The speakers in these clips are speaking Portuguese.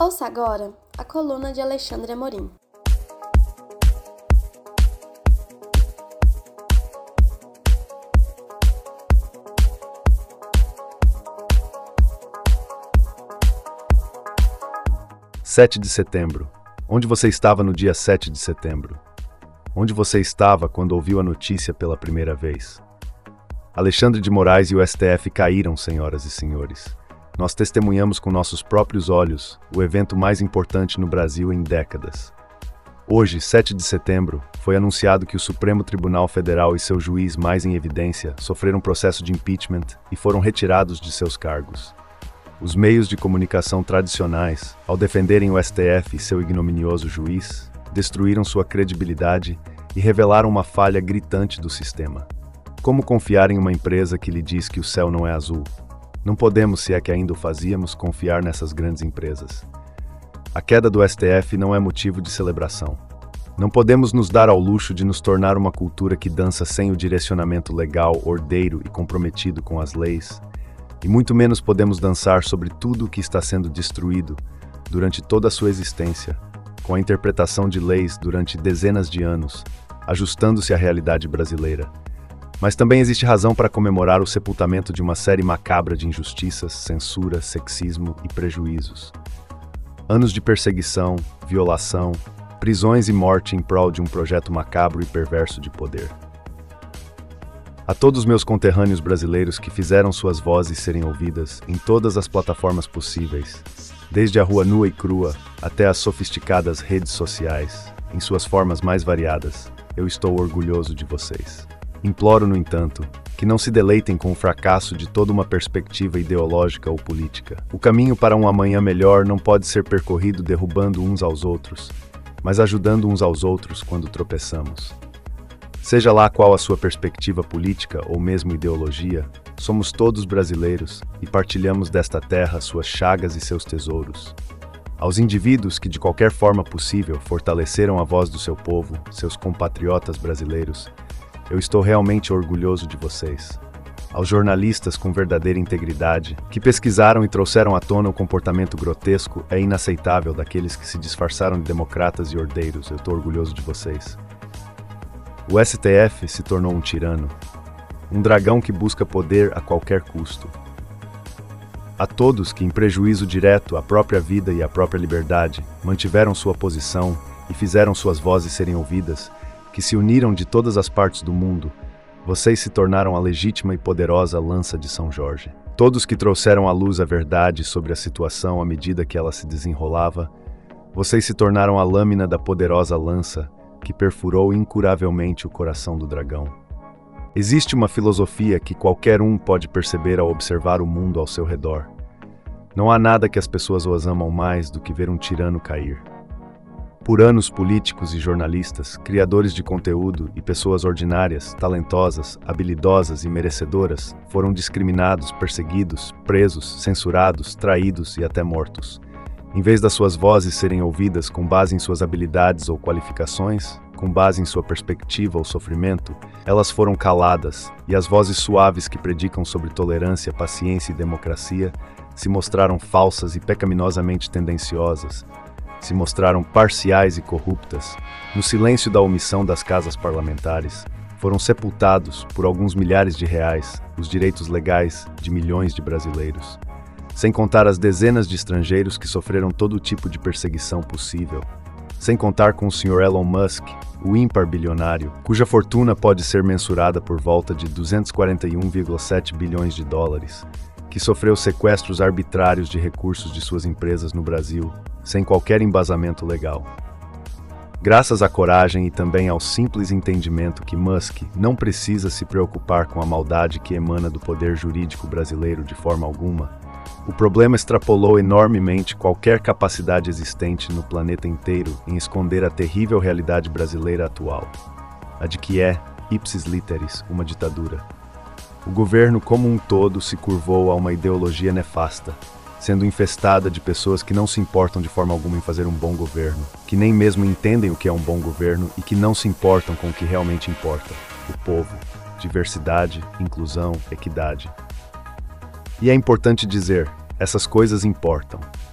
Ouça agora a coluna de Alexandre Amorim. Sete de setembro. Onde você estava no dia 7 de setembro? Onde você estava quando ouviu a notícia pela primeira vez? Alexandre de Moraes e o STF caíram, senhoras e senhores. Nós testemunhamos com nossos próprios olhos o evento mais importante no Brasil em décadas. Hoje, 7 de setembro, foi anunciado que o Supremo Tribunal Federal e seu juiz mais em evidência sofreram processo de impeachment e foram retirados de seus cargos. Os meios de comunicação tradicionais, ao defenderem o STF e seu ignominioso juiz, destruíram sua credibilidade e revelaram uma falha gritante do sistema. Como confiar em uma empresa que lhe diz que o céu não é azul? Não podemos, se é que ainda o fazíamos, confiar nessas grandes empresas. A queda do STF não é motivo de celebração. Não podemos nos dar ao luxo de nos tornar uma cultura que dança sem o direcionamento legal, ordeiro e comprometido com as leis, e muito menos podemos dançar sobre tudo o que está sendo destruído durante toda a sua existência, com a interpretação de leis durante dezenas de anos, ajustando-se à realidade brasileira. Mas também existe razão para comemorar o sepultamento de uma série macabra de injustiças, censura, sexismo e prejuízos. Anos de perseguição, violação, prisões e morte em prol de um projeto macabro e perverso de poder. A todos meus conterrâneos brasileiros que fizeram suas vozes serem ouvidas em todas as plataformas possíveis, desde a rua nua e crua até as sofisticadas redes sociais, em suas formas mais variadas, eu estou orgulhoso de vocês. Imploro, no entanto, que não se deleitem com o fracasso de toda uma perspectiva ideológica ou política. O caminho para um amanhã melhor não pode ser percorrido derrubando uns aos outros, mas ajudando uns aos outros quando tropeçamos. Seja lá qual a sua perspectiva política ou mesmo ideologia, somos todos brasileiros e partilhamos desta terra suas chagas e seus tesouros. Aos indivíduos que de qualquer forma possível fortaleceram a voz do seu povo, seus compatriotas brasileiros, eu estou realmente orgulhoso de vocês. Aos jornalistas com verdadeira integridade, que pesquisaram e trouxeram à tona o comportamento grotesco e inaceitável daqueles que se disfarçaram de democratas e ordeiros, eu estou orgulhoso de vocês. O STF se tornou um tirano, um dragão que busca poder a qualquer custo. A todos que, em prejuízo direto à própria vida e à própria liberdade, mantiveram sua posição e fizeram suas vozes serem ouvidas, que se uniram de todas as partes do mundo, vocês se tornaram a legítima e poderosa lança de São Jorge. Todos que trouxeram à luz a verdade sobre a situação à medida que ela se desenrolava, vocês se tornaram a lâmina da poderosa lança que perfurou incuravelmente o coração do dragão. Existe uma filosofia que qualquer um pode perceber ao observar o mundo ao seu redor. Não há nada que as pessoas os amam mais do que ver um tirano cair. Por anos, políticos e jornalistas, criadores de conteúdo e pessoas ordinárias, talentosas, habilidosas e merecedoras foram discriminados, perseguidos, presos, censurados, traídos e até mortos. Em vez das suas vozes serem ouvidas com base em suas habilidades ou qualificações, com base em sua perspectiva ou sofrimento, elas foram caladas, e as vozes suaves que predicam sobre tolerância, paciência e democracia se mostraram falsas e pecaminosamente tendenciosas, se mostraram parciais e corruptas. No silêncio da omissão das casas parlamentares, foram sepultados por alguns milhares de reais os direitos legais de milhões de brasileiros. Sem contar as dezenas de estrangeiros que sofreram todo tipo de perseguição possível. Sem contar com o Sr. Elon Musk, o ímpar bilionário, cuja fortuna pode ser mensurada por volta de 241,7 bilhões de dólares, que sofreu sequestros arbitrários de recursos de suas empresas no Brasil, sem qualquer embasamento legal. Graças à coragem e também ao simples entendimento que Musk não precisa se preocupar com a maldade que emana do poder jurídico brasileiro de forma alguma, o problema extrapolou enormemente qualquer capacidade existente no planeta inteiro em esconder a terrível realidade brasileira atual, a de que é, ipsis literis, uma ditadura. O governo como um todo se curvou a uma ideologia nefasta, sendo infestada de pessoas que não se importam de forma alguma em fazer um bom governo, que nem mesmo entendem o que é um bom governo e que não se importam com o que realmente importa: o povo, diversidade, inclusão, equidade. E é importante dizer, essas coisas importam.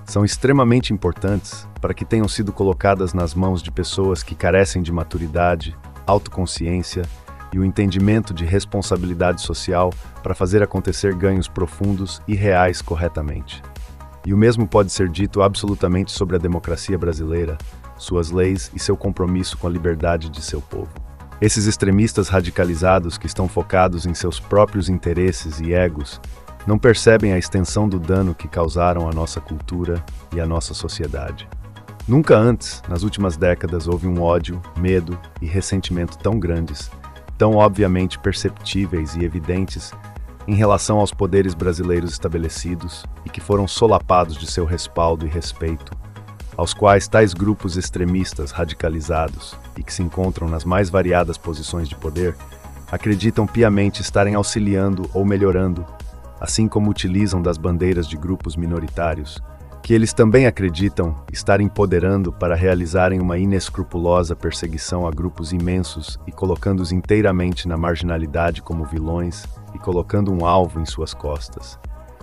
são extremamente importantes para que tenham sido colocadas nas mãos de pessoas que carecem de maturidade, autoconsciência e o entendimento de responsabilidade social para fazer acontecer ganhos profundos e reais corretamente. E o mesmo pode ser dito absolutamente sobre a democracia brasileira, suas leis e seu compromisso com a liberdade de seu povo. Esses extremistas radicalizados que estão focados em seus próprios interesses e egos não percebem a extensão do dano que causaram à nossa cultura e à nossa sociedade. Nunca antes, nas últimas décadas, houve um ódio, medo e ressentimento tão grandes, tão obviamente perceptíveis e evidentes em relação aos poderes brasileiros estabelecidos e que foram solapados de seu respaldo e respeito, aos quais tais grupos extremistas radicalizados e que se encontram nas mais variadas posições de poder acreditam piamente estarem auxiliando ou melhorando, assim como utilizam das bandeiras de grupos minoritários, que eles também acreditam estar empoderando para realizarem uma inescrupulosa perseguição a grupos imensos e colocando-os inteiramente na marginalidade como vilões e colocando um alvo em suas costas.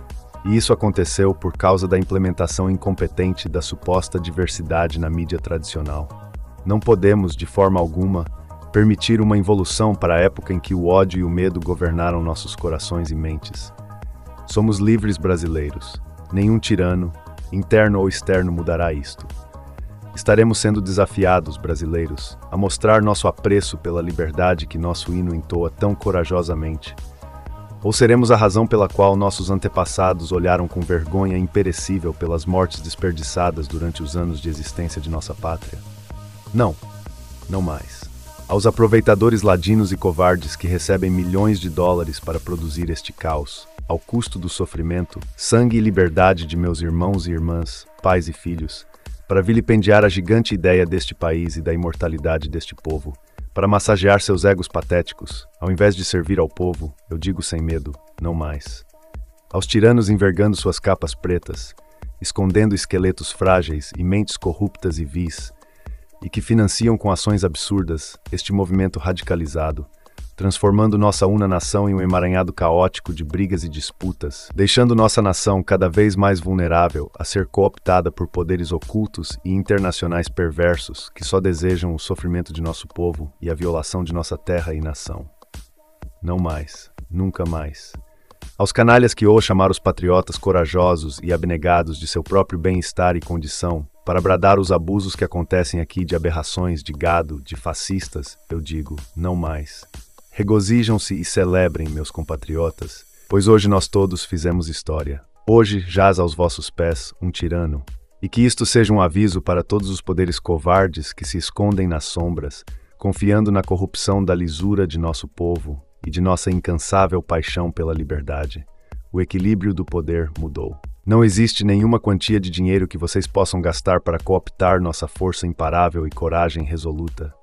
E isso aconteceu por causa da implementação incompetente da suposta diversidade na mídia tradicional. Não podemos, de forma alguma, permitir uma involução para a época em que o ódio e o medo governaram nossos corações e mentes. Somos livres brasileiros. Nenhum tirano, interno ou externo, mudará isto. Estaremos sendo desafiados, brasileiros, a mostrar nosso apreço pela liberdade que nosso hino entoa tão corajosamente. Ou seremos a razão pela qual nossos antepassados olharam com vergonha imperecível pelas mortes desperdiçadas durante os anos de existência de nossa pátria? Não, não mais. Aos aproveitadores ladinos e covardes que recebem milhões de dólares para produzir este caos, ao custo do sofrimento, sangue e liberdade de meus irmãos e irmãs, pais e filhos, para vilipendiar a gigante ideia deste país e da imortalidade deste povo, para massagear seus egos patéticos, ao invés de servir ao povo, eu digo sem medo, não mais. Aos tiranos envergando suas capas pretas, escondendo esqueletos frágeis e mentes corruptas e vis, e que financiam com ações absurdas este movimento radicalizado, transformando nossa una nação em um emaranhado caótico de brigas e disputas, deixando nossa nação cada vez mais vulnerável a ser cooptada por poderes ocultos e internacionais perversos que só desejam o sofrimento de nosso povo e a violação de nossa terra e nação. Não mais, nunca mais. Aos canalhas que hoje chamaram os patriotas corajosos e abnegados de seu próprio bem-estar e condição, para bradar os abusos que acontecem aqui de aberrações, de gado, de fascistas, eu digo, não mais. Regozijam-se e celebrem, meus compatriotas, pois hoje nós todos fizemos história. Hoje jaz aos vossos pés um tirano. E que isto seja um aviso para todos os poderes covardes que se escondem nas sombras, confiando na corrupção da lisura de nosso povo e de nossa incansável paixão pela liberdade. O equilíbrio do poder mudou. Não existe nenhuma quantia de dinheiro que vocês possam gastar para cooptar nossa força imparável e coragem resoluta.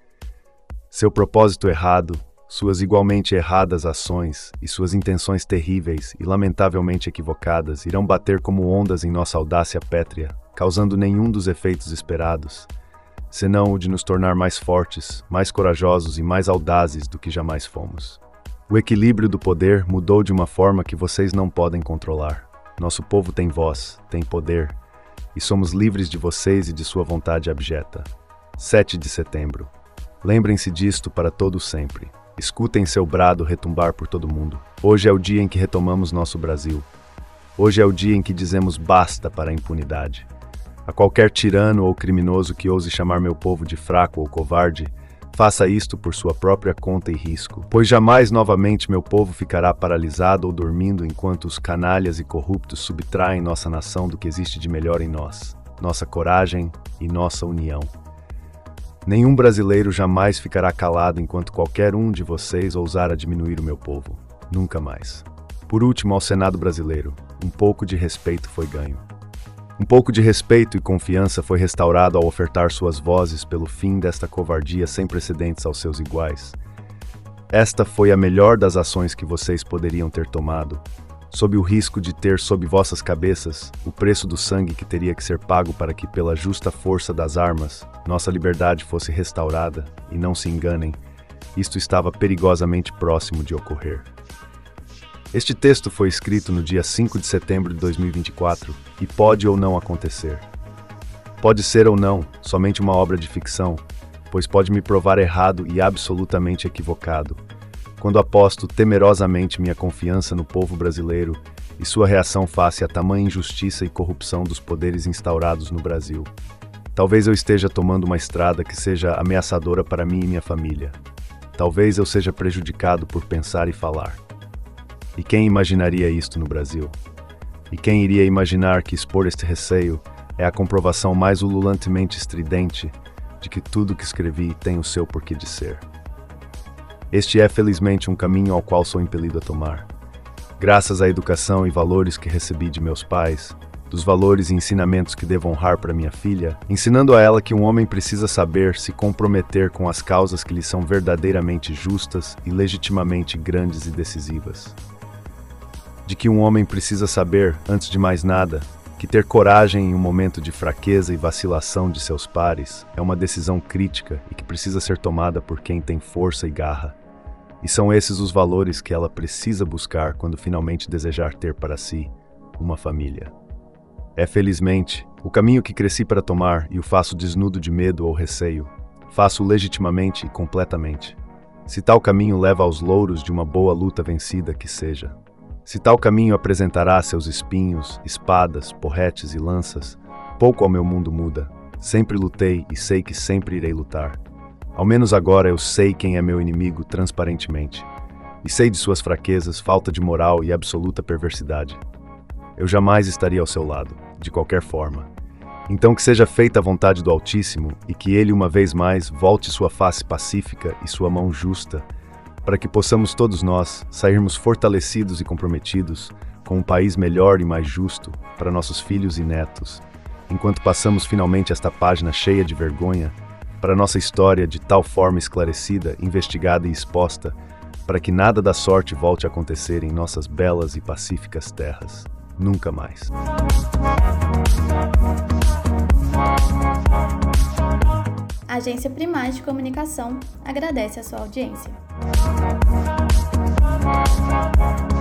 Seu propósito errado, suas igualmente erradas ações e suas intenções terríveis e lamentavelmente equivocadas irão bater como ondas em nossa audácia pétrea, causando nenhum dos efeitos esperados, senão o de nos tornar mais fortes, mais corajosos e mais audazes do que jamais fomos. O equilíbrio do poder mudou de uma forma que vocês não podem controlar. Nosso povo tem voz, tem poder, e somos livres de vocês e de sua vontade abjeta. 7 de setembro. Lembrem-se disto para todo sempre. Escutem seu brado retumbar por todo mundo. Hoje é o dia em que retomamos nosso Brasil. Hoje é o dia em que dizemos basta para a impunidade. A qualquer tirano ou criminoso que ouse chamar meu povo de fraco ou covarde, faça isto por sua própria conta e risco, pois jamais novamente meu povo ficará paralisado ou dormindo enquanto os canalhas e corruptos subtraem nossa nação do que existe de melhor em nós, nossa coragem e nossa união. Nenhum brasileiro jamais ficará calado enquanto qualquer um de vocês ousar a diminuir o meu povo. Nunca mais. Por último, ao Senado brasileiro, um pouco de respeito foi ganho. Um pouco de respeito e confiança foi restaurado ao ofertar suas vozes pelo fim desta covardia sem precedentes aos seus iguais. Esta foi a melhor das ações que vocês poderiam ter tomado, sob o risco de ter sob vossas cabeças o preço do sangue que teria que ser pago para que, pela justa força das armas, nossa liberdade fosse restaurada, e não se enganem, isto estava perigosamente próximo de ocorrer. Este texto foi escrito no dia 5 de setembro de 2024 e pode ou não acontecer. Pode ser ou não somente uma obra de ficção, pois pode me provar errado e absolutamente equivocado, quando aposto temerosamente minha confiança no povo brasileiro e sua reação face à tamanha injustiça e corrupção dos poderes instaurados no Brasil. Talvez eu esteja tomando uma estrada que seja ameaçadora para mim e minha família. Talvez eu seja prejudicado por pensar e falar. E quem imaginaria isto no Brasil? E quem iria imaginar que expor este receio é a comprovação mais ululantemente estridente de que tudo que escrevi tem o seu porquê de ser. Este é, felizmente, um caminho ao qual sou impelido a tomar. Graças à educação e valores que recebi de meus pais, dos valores e ensinamentos que devo honrar para minha filha, ensinando a ela que um homem precisa saber se comprometer com as causas que lhe são verdadeiramente justas e legitimamente grandes e decisivas. De que um homem precisa saber, antes de mais nada, que ter coragem em um momento de fraqueza e vacilação de seus pares é uma decisão crítica e que precisa ser tomada por quem tem força e garra. E são esses os valores que ela precisa buscar quando finalmente desejar ter para si uma família. É, felizmente, o caminho que cresci para tomar e o faço desnudo de medo ou receio. Faço legitimamente e completamente. Se tal caminho leva aos louros de uma boa luta vencida que seja. Se tal caminho apresentará seus espinhos, espadas, porretes e lanças, pouco ao meu mundo muda. Sempre lutei e sei que sempre irei lutar. Ao menos agora eu sei quem é meu inimigo transparentemente. E sei de suas fraquezas, falta de moral e absoluta perversidade. Eu jamais estaria ao seu lado, de qualquer forma. Então que seja feita a vontade do Altíssimo e que ele uma vez mais volte sua face pacífica e sua mão justa, para que possamos todos nós sairmos fortalecidos e comprometidos com um país melhor e mais justo para nossos filhos e netos, enquanto passamos finalmente esta página cheia de vergonha para nossa história de tal forma esclarecida, investigada e exposta, para que nada da sorte volte a acontecer em nossas belas e pacíficas terras. Nunca mais. A Agência Primaz de Comunicação agradece a sua audiência.